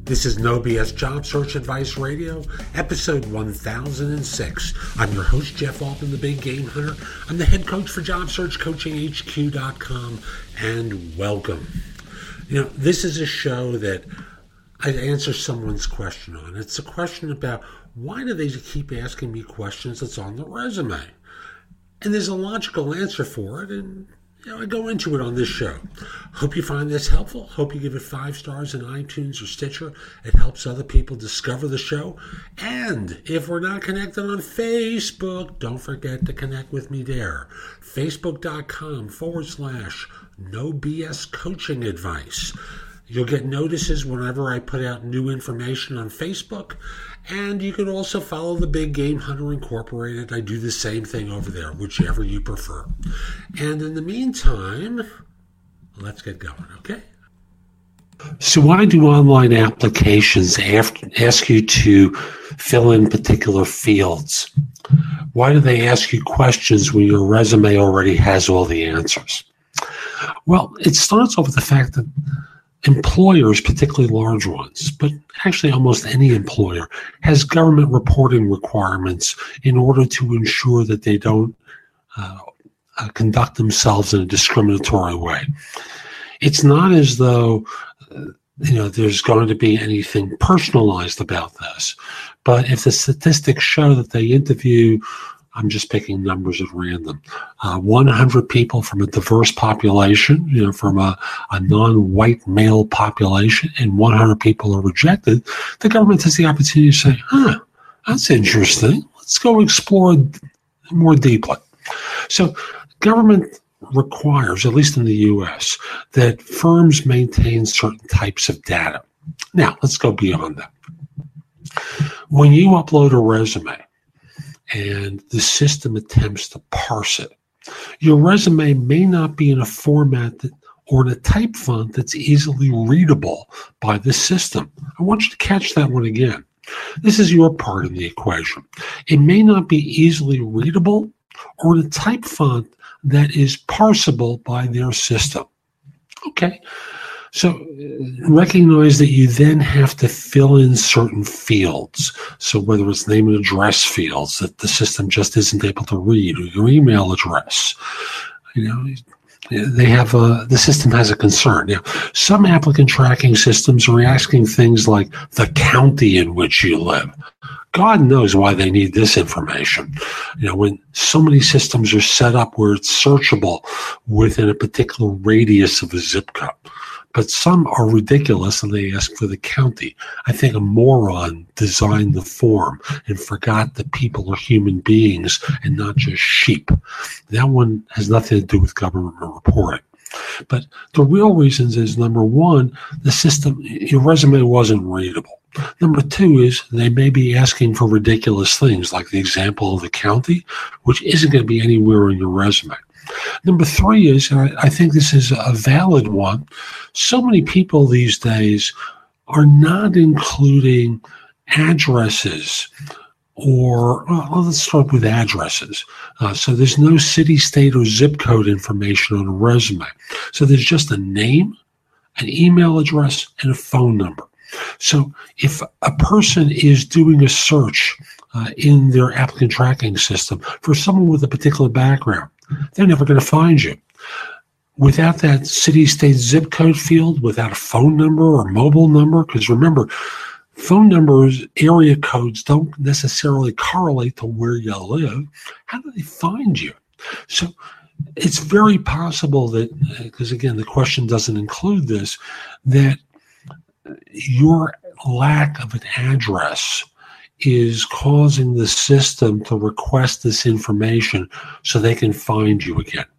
This is No BS Job Search Advice Radio, episode 1006. I'm your host, Jeff Altman, the Big Game Hunter. I'm the head coach for JobSearchCoachingHQ.com, and welcome. You know, this is a show that I answer someone's question on. It's a question about why do they keep asking me questions that's on the resume? And there's a logical answer for it, and I go into it on this show. Hope you find this helpful. Hope you give it 5 stars in iTunes or Stitcher. It helps other people discover the show. And if we're not connected on Facebook, don't forget to connect with me there. Facebook.com/No BS Coaching Advice. You'll get notices whenever I put out new information on Facebook. And you can also follow the Big Game Hunter Incorporated. I do the same thing over there, whichever you prefer. And in the meantime, let's get going, okay? So why do online applications ask you to fill in particular fields? Why do they ask you questions when your resume already has all the answers? Well, it starts off with the fact that employers, particularly large ones, but actually almost any employer, has government reporting requirements in order to ensure that they don't conduct themselves in a discriminatory way. It's not as though there's going to be anything personalized about this, but if the statistics show that they interview, I'm just picking numbers at random, 100 people from a diverse population, from a non-white male population, and 100 people are rejected, the government has the opportunity to say, that's interesting. Let's go explore more deeply. So government requires, at least in the U.S., that firms maintain certain types of data. Now, let's go beyond that. When you upload a resume, and the system attempts to parse it, your resume may not be in a format or in a type font that's easily readable by the system. I want you to catch that one again. This is your part of the equation. It may not be easily readable or in a type font that is parsable by their system. Okay. So recognize that you then have to fill in certain fields. So whether it's name and address fields that the system just isn't able to read, or your email address, the system has a concern. Now, some applicant tracking systems are asking things like the county in which you live. God knows why they need this information. When so many systems are set up where it's searchable within a particular radius of a zip code. But some are ridiculous and they ask for the county. I think a moron designed the form and forgot that people are human beings and not just sheep. That one has nothing to do with government reporting. But the real reasons is, number one, the system, your resume wasn't readable. Number two is they may be asking for ridiculous things, like the example of the county, which isn't going to be anywhere in your resume. Number three is, and I think this is a valid one, so many people these days are not including addresses let's start with addresses. So there's no city, state, or zip code information on a resume. So there's just a name, an email address, and a phone number. So if a person is doing a search in their applicant tracking system for someone with a particular background, they're never going to find you. Without that city, state, zip code field, without a phone number or mobile number, because remember, phone numbers, area codes don't necessarily correlate to where you live. How do they find you? So it's very possible that, because again, the question doesn't include this, that your lack of an address is causing the system to request this information so they can find you again.